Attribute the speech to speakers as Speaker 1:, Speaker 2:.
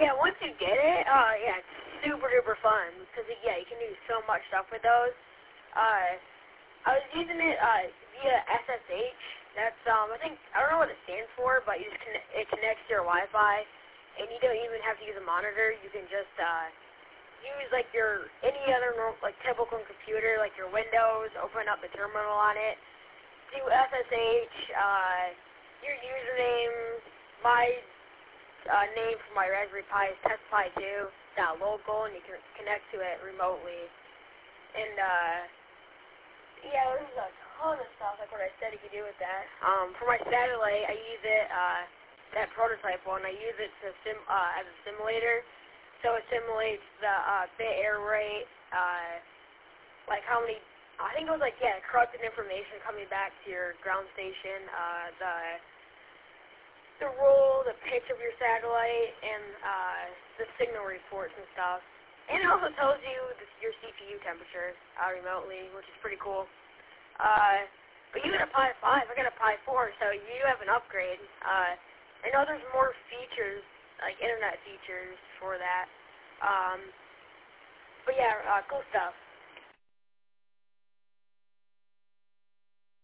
Speaker 1: Yeah, once you get it, yeah, it's super duper fun because yeah, you can do so much stuff with those. I was using it via SSH. That's I don't know what it stands for, but it connects to your Wi-Fi, and you don't even have to use a monitor. You can just use like any other like typical computer, like your Windows. Open up the terminal on it, do SSH, your username, my name for my Raspberry Pi is testpi2.local, and you can connect to it remotely. And yeah, there's a ton of stuff like what I said you could do with that. For my satellite, I use it that prototype one. I use it to as a simulator, so it simulates the bit error rate, like how many. I think it was like corrupted information coming back to your ground station, the roll, the pitch of your satellite, and the signal reports and stuff. And it also tells you your CPU temperature remotely, which is pretty cool. But you got a Pi 5, I got a Pi 4, so you have an upgrade. I know there's more features, like internet features for that. But yeah, cool stuff.